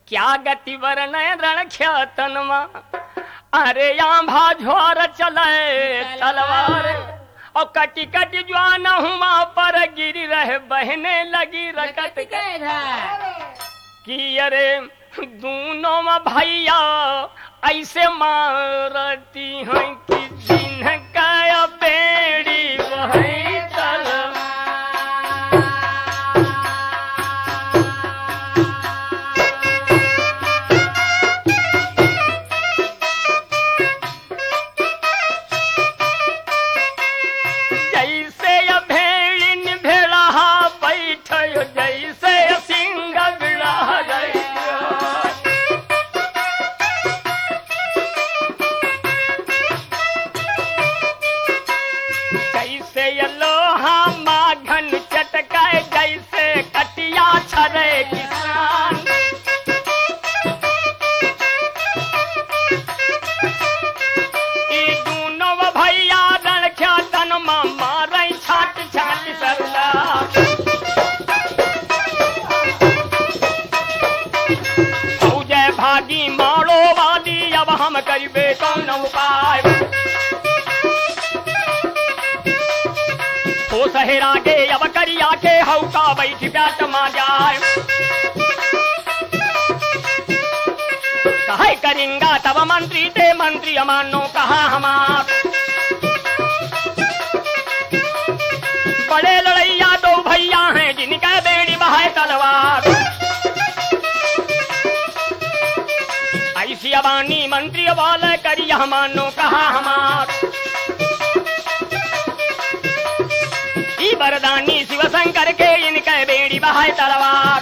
क्या गति वरण रण ख्यातनमा, अरे आंभा झोर चले तलवार, और कटी कटी ज्वान हुआ पर गिरी रहे बहने लगी रकत कि अरे दोनों में भैया ऐसे मारती हैं कि जिनका बेड़ी वही तलवार। हम करिबे कौन उपाय, हो सहेरा गे अब करिया के हौका बैठी प्याट मा जाए, कहे करेंगा तब मंत्री ते मंत्री अमानो कहा हमार, बड़े लड़ैया दो भैया हैं जिनका बेड़ी बहाए तलवार, ऐसी अबानी मंत्री वाले करिया मानो कहा हमार, ई वरदानी शिव शंकर के इनके बेड़ी बहाए तलवार,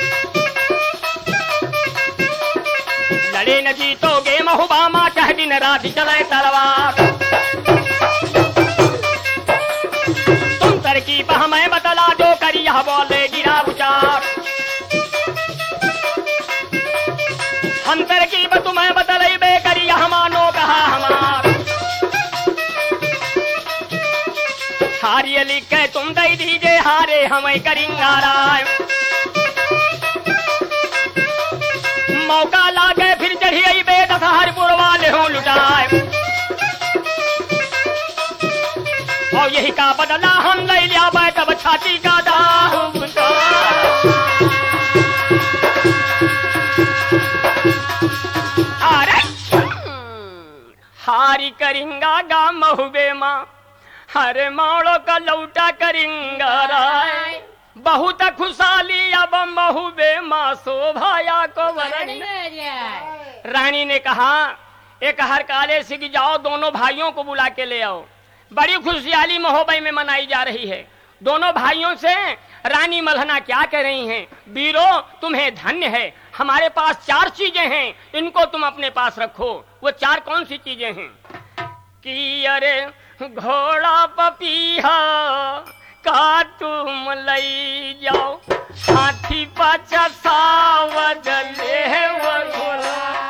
लड़े न जीतोगे महुबामा कह दिन रात चले तलवार, तुम तरकीब हमें बतला दो करिया बोले गिरा उचार, हम तरकीब तुम्हें बतलाई बे करिया मानो कहा हमार, हारिए लिख के तुम दे दीजिए हारे हमें करेंगा राय, मौका लागे फिर चढ़िए बे दशहरपुर वाले हो लुटाए, और यही का बदला हम ले लिया बे तब छाती का दाम, हारी करेंगा गा महुबे माँ, हरे माड़ो का लौटा करेंगा राय, बहुत खुशहाली अब महुबे माँ शोभाया को वरण। रानी ने कहा एक हर काले से कि जाओ दोनों भाइयों को बुला के ले आओ, बड़ी खुशहाली महोबे में मनाई जा रही है। दोनों भाइयों से रानी मल्हना क्या कह रही हैं, वीरो तुम्हें धन्य है, हमारे पास 4 चीजें हैं, इनको तुम अपने पास रखो। वो 4 कौन सी चीजें हैं कि अरे घोड़ा पपीहा का तुम ले जाओ, हाथी पाछा सावध ले घोड़ा,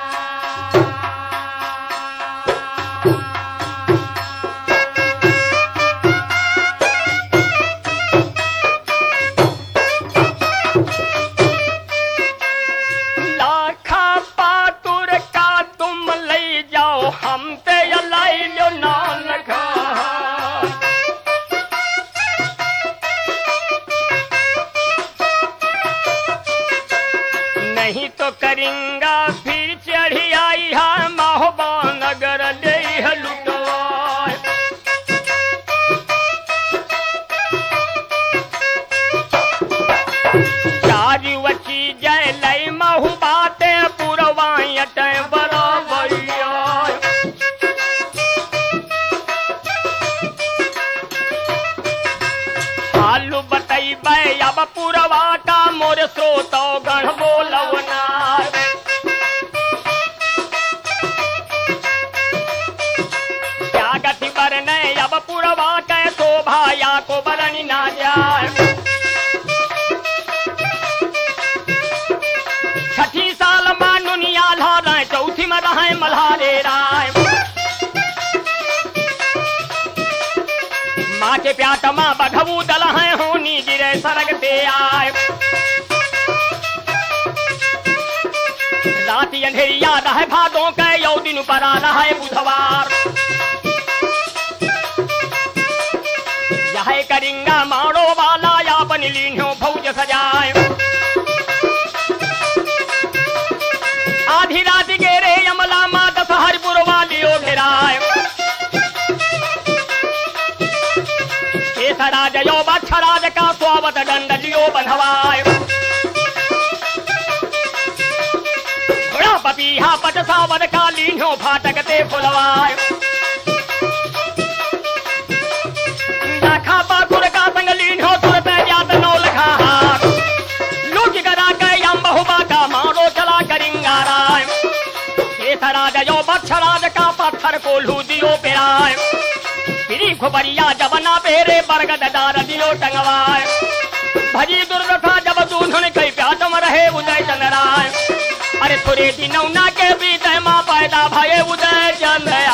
नहीं तो करेंगा फिर चढ़ी आई है महोबा नगर ले लुटवाए, चारी वची जय लई महुबाते पुरवायट बराबरिया, हालू बतई अब पुरवा का मोर स्रोतो गण बोलवना, क्या गति बरने अब पुरवा के शोभाया को बरनी ना जाए, छठी साल मानुनिया लाए चौथी में रहे मल्हारे राय, माँ के प्याट माँ बघबू दल है होनी गिरे सरग ते आए, राति अंधेरिया रहे भादों के यौ दिन पर आ रहा है बुधवार यह करिंगा मारो वाला या बन लीन्यो फौज सजाए आधी रात गेरे यमला माँ दस हरिपुर वालियो घेराए केसराज यो बक्षराज का स्वागत दंड लियो बंधवाए पपीहा पट सावन का लीन्यो फाटकते फुलवाए पाकुर का संग लीन्यो तुरत जात नौ लखा लूट करा के यम बहुबा का मारो चला करिंगा राय केसराज यो बक्षराज का पत्थर को लू दियो पेराय फिरी खुबरिया जबना पेरे बरगद डार दियो टंगवाए भजी दुर्दशा जब दूधुन कई प्यातम रहे उदय चंद्राय अरे थोड़े दिनौना के बीते माँ पैदा भये उदय चंद्र